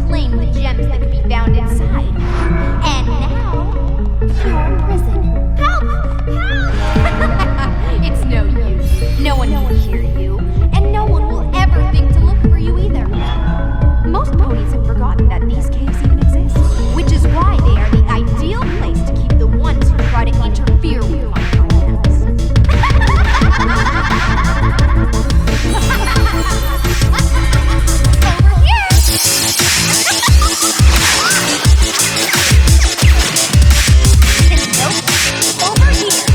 claim the gems that could be found inside. And now, you're in prison. Help! Help! It's no use. No one can hear you, and no one will ever think to look for you either. Most ponies have forgotten that these caves even exist, which is why they are the ideal place to keep the ones who try to interfere with my plans. Over here! Nope. Over here!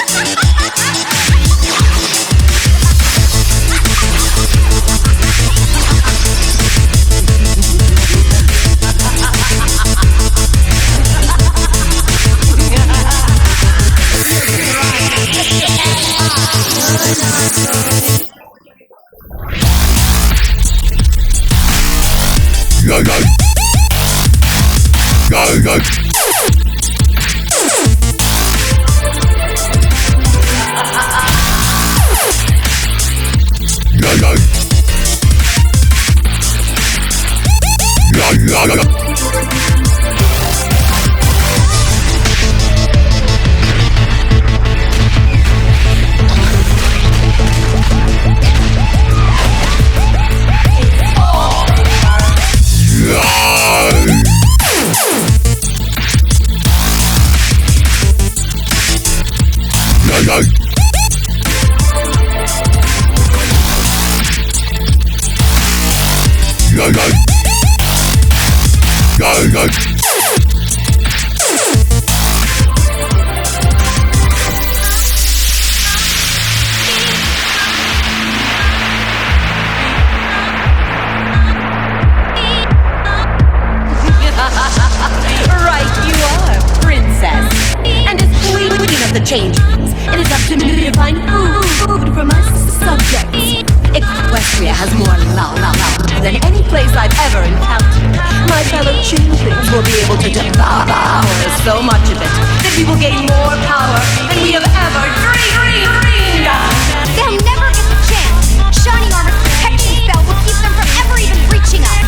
The change. It is up to me to find food for my subjects. Equestria has more love than any place I've ever encountered. My fellow changelings will be able to devour so much of it that we will gain more power than we have ever dreamed of. They'll never get the chance. Shining Armor's protection spell will keep them from ever even reaching us.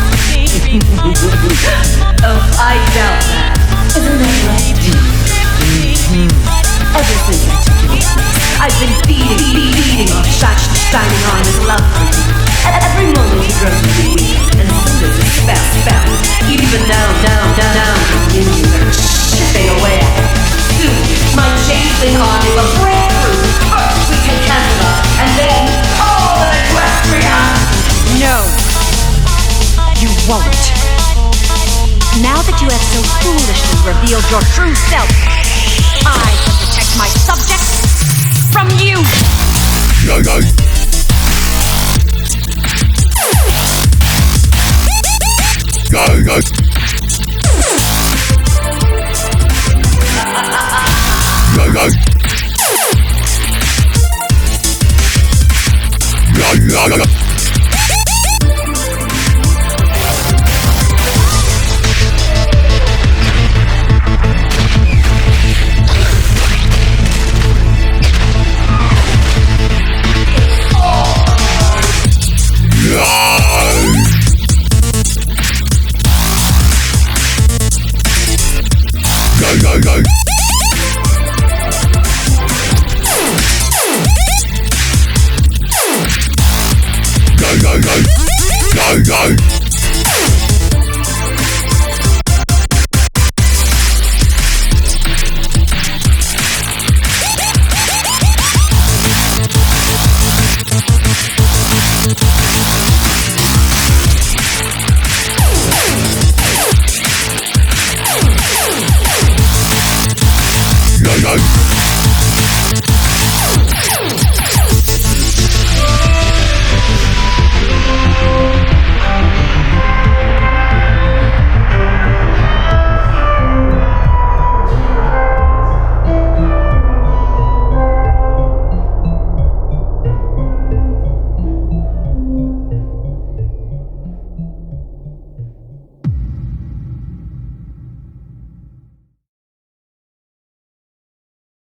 Oh, I doubt that. Isn't that right? Ever since I took your place, I've been feeding on Shining Armor's love for you. At every moment he grows weak, and so does his spell. Even now, the minions are chipping away at it. Soon, my changeling army will break through. First we take Canada, and then all of Equestria. No, you won't. Now that you have so foolishly revealed your true self, I can protect my subjects from you! Go.